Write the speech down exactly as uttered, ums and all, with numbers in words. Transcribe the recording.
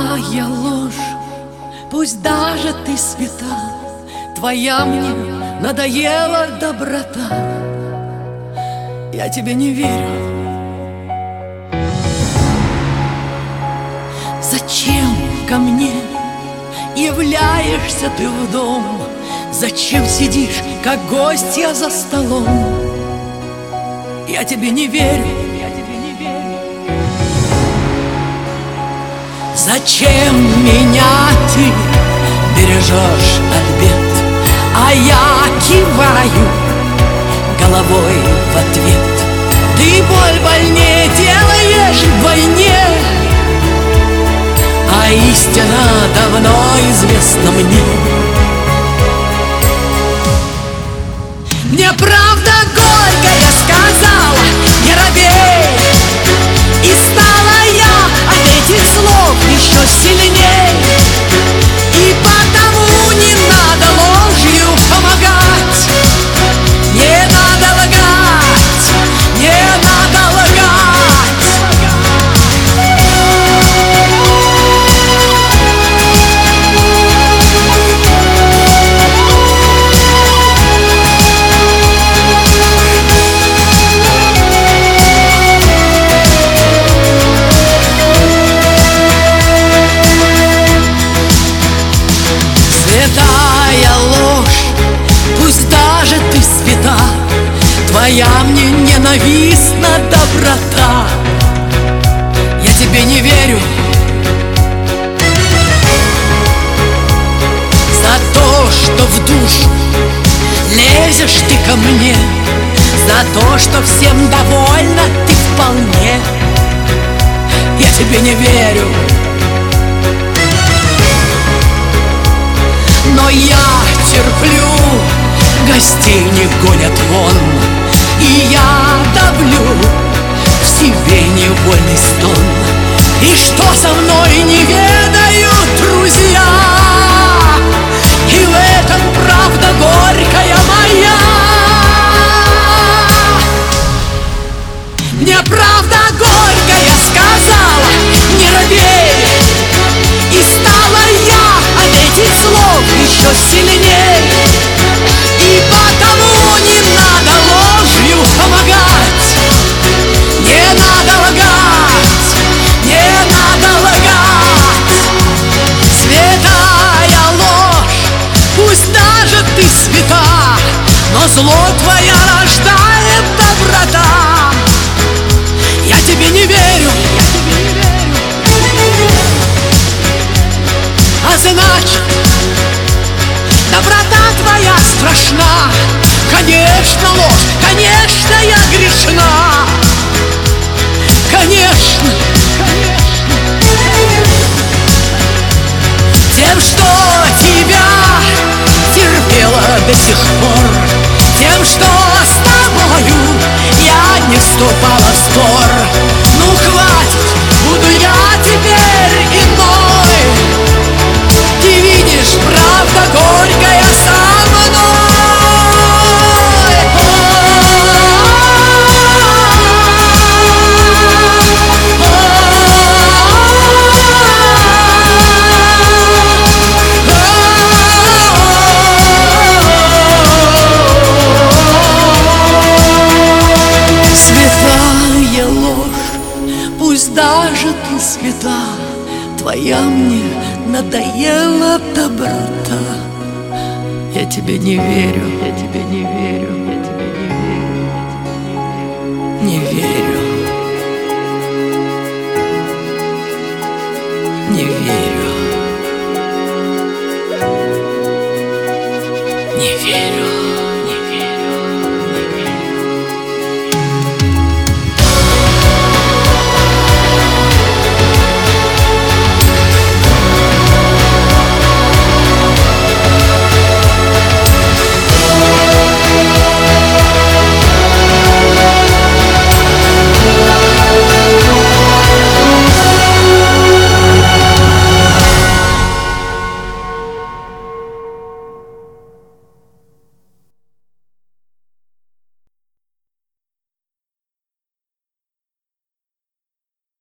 Святая ложь, пусть даже ты свята, твоя мне надоела доброта. Я тебе не верю. Зачем ко мне являешься ты в дом? Зачем сидишь, как гостья за столом? Я тебе не верю. Зачем меня ты бережешь от бед, а я киваю головой в ответ? Ты боль больнее делаешь вдвойне, а истина давно известна мне. Мне правда горькая сказала: не робей. И стала я от этих слов еще сильней. И потому не надо ложью помогать, не надо лгать, не надо лгать. Святая ложь, пусть даже ты свята, твоя мне ненавистна доброта. Я тебе не верю. За то, что в душу лезешь ты ко мне, за то, что всем довольна ты вполне, я тебе не верю. Но я терплю, гостей не гонят вон, и я давлю в себе невольный стон. И что со мной не ведают друзья, и в этом правда горькая моя. Мне правда горькая сказала: не робей. И стала я от этих слов еще сильней. И потому не надо ложью помогать, не надо лгать, не надо лгать. Святая ложь, пусть даже ты свята, но зло твоя рождает доброта. Я тебе не верю. А значит, доброта твоя страшна. Конечно, ложь, конечно, я грешна. Конечно, тем, что тебя терпела до сих пор, тем, что с тобою я не вступала в спор. Ну хватит, буду я теперь иной. Ты видишь, правда горькая со мной. Святая ложь, пусть даже ты свята, твоя мне надоела доброта. Я тебе не верю, я тебе не верю, я тебе не верю, не верю.